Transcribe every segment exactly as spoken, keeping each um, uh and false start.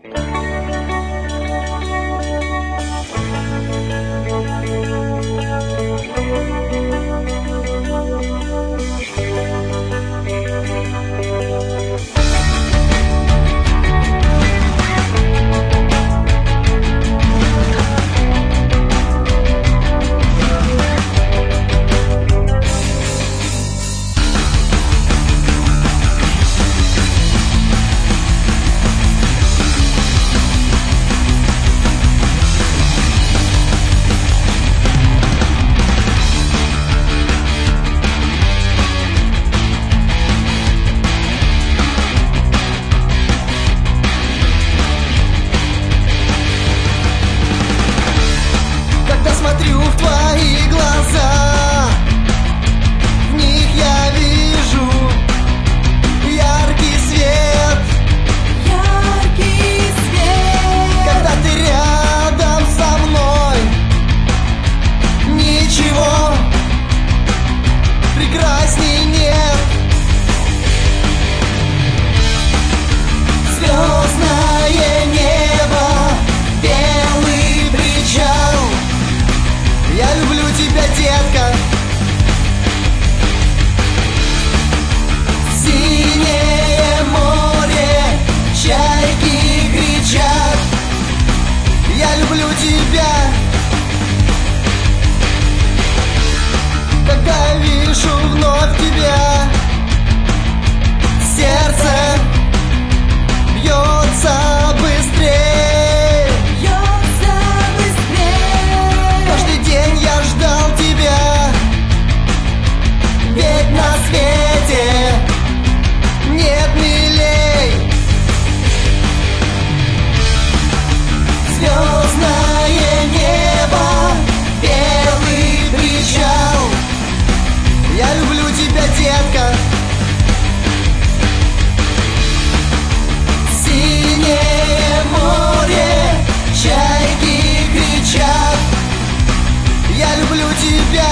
Смотрю в твои глаза, в них я вижу яркий свет, яркий свет. Когда ты рядом со мной, ничего прекрасней нет. Звездное небо, белый причал. Я люблю тебя, детка. Синее море, чайки кричат. Я люблю тебя. Когда вижу вновь тебя, сердце бьется быстрее. Бьется быстрее. Каждый день я ждал тебя, ведь на свете нет милей. Звездное небо, белый причал. Я люблю тебя, детка. Синее море, чайки кричат. Я люблю тебя.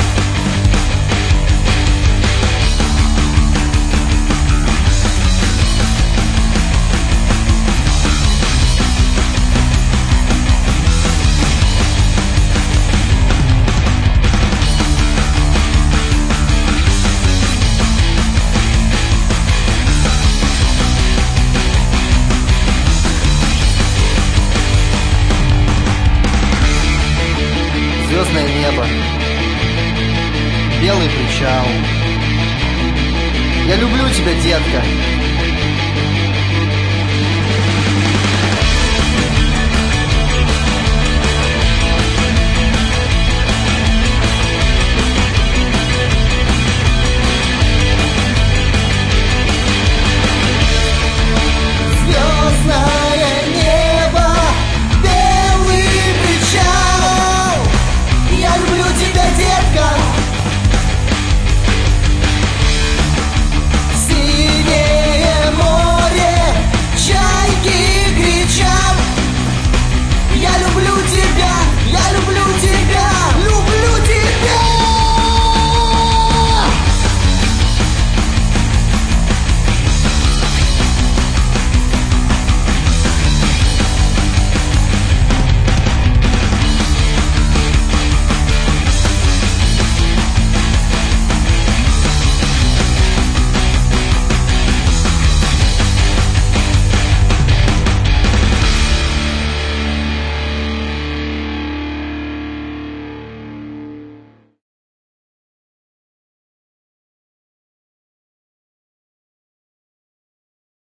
Звездное небо, белый причал. Я люблю тебя, детка.